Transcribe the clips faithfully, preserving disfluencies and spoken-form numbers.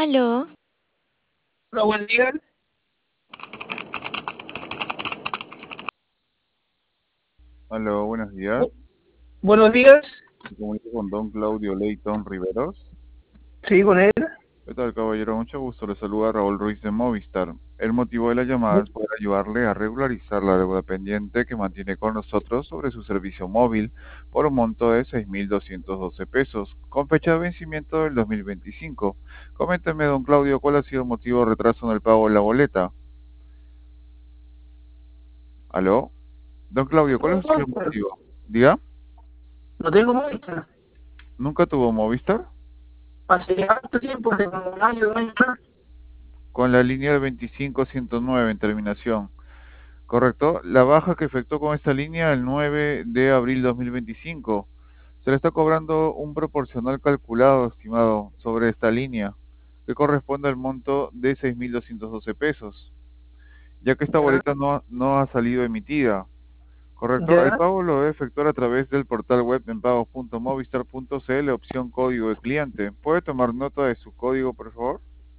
Aló, Hola, buen día. Aló, buenos días. Bu- buenos días. Me comunico con don Claudio Leighton Riveros. Sí, con él. ¿Qué tal, caballero? Mucho gusto. Le saluda Raúl Ruiz de Movistar. El motivo de la llamada es poder ayudarle a regularizar la deuda pendiente que mantiene con nosotros sobre su servicio móvil por un monto de seis mil doscientos doce pesos, con fecha de vencimiento del dos mil veinticinco. Coménteme, don Claudio, ¿cuál ha sido el motivo de retraso en el pago de la boleta? ¿Aló? Don Claudio, ¿cuál No, ha sido el no, motivo? Diga, no tengo muestra. ¿nunca tuvo Movistar? Hace harto tiempo, hace como un año, dos años atrás. Con la línea del veinticinco ciento nueve en terminación. Correcto. La baja que efectuó con esta línea el nueve de abril dos mil veinticinco. Se le está cobrando un proporcional calculado, estimado, sobre esta línea, que corresponde al monto de seis mil doscientos doce pesos, ya que esta Ya, boleta no, no ha salido emitida. Correcto. El ya, pago lo debe efectuar a través del portal web en pagos punto movistar punto cl, opción código de cliente. ¿Puede tomar nota de su código, por favor?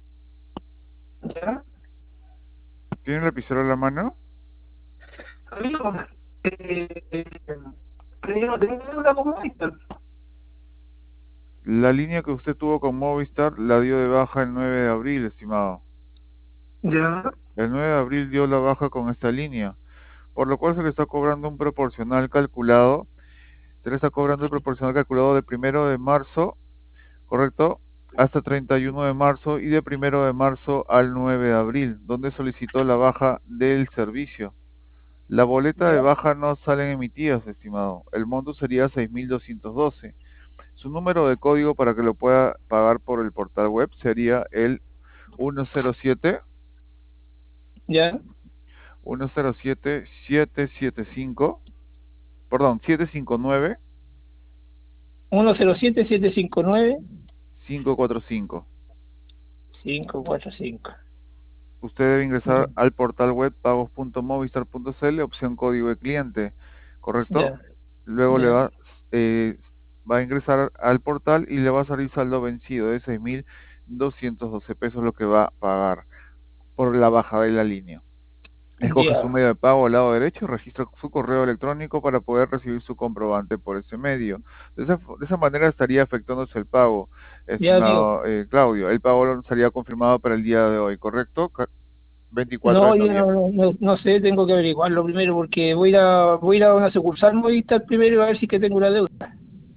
ya. ¿Tiene el lapicero en la mano? Amigo, eh, eh, pero yo no tengo deuda con Movistar. La línea que usted tuvo con Movistar la dio de baja el nueve de abril, estimado. Ya, El nueve de abril dio la baja con esta línea, por lo cual se le está cobrando un proporcional calculado. Se le está cobrando el proporcional calculado de primero de marzo, ¿correcto? Hasta treinta y uno de marzo y de primero de marzo al nueve de abril, donde solicitó la baja del servicio. La boleta de ya, baja no salen emitidas, estimado. El monto sería seis mil doscientos doce. Su número de código para que lo pueda pagar por el portal web sería el uno cero siete ya. uno cero siete siete siete cinco, perdón, siete cinco nueve uno cero siete, siete cinco nueve, cinco cuatro cinco. cinco cuatro cinco. Usted debe ingresar Ya, al portal web pagos punto movistar punto cl, opción código de cliente, ¿correcto? ya, Luego le ya. va, eh, va a ingresar al portal y le va a salir saldo vencido de seis mil doscientos doce pesos lo que va a pagar por la bajada de la línea. Escoge su Ya, medio de pago al lado derecho, registra su correo electrónico para poder recibir su comprobante por ese medio. De esa, de esa manera estaría efectuándose el pago, ya, amigo. estimado eh, Claudio. El pago estaría confirmado para el día de hoy, ¿correcto? Ca- veinticuatro de No, yo no, noviembre. no, no, no sé, tengo que averiguarlo primero porque voy a ir a, voy a ir a una sucursal Movistar primero a ver si es que tengo una deuda.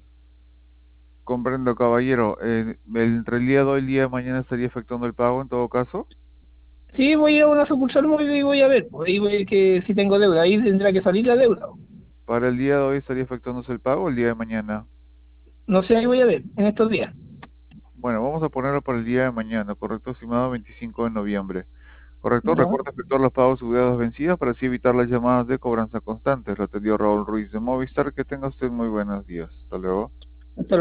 Comprendo, caballero. Eh, entre el día de hoy y el día de mañana estaría efectuando el pago en todo caso. Sí, voy a ir a una sucursal móvil y voy a ver, pues ahí voy a ver que si tengo deuda, ahí tendrá que salir la deuda. Para el día de hoy estaría efectuándose el pago el día de mañana. No sé, ahí voy a ver, en estos días. Bueno, vamos a ponerlo para el día de mañana, ¿correcto, estimado? veinticinco de noviembre. Correcto, ¿No? recuerda efectuar los pagos y deudas vencidas para así evitar las llamadas de cobranza constantes. Lo atendió Raúl Ruiz de Movistar. Que tenga usted muy buenos días. Hasta luego.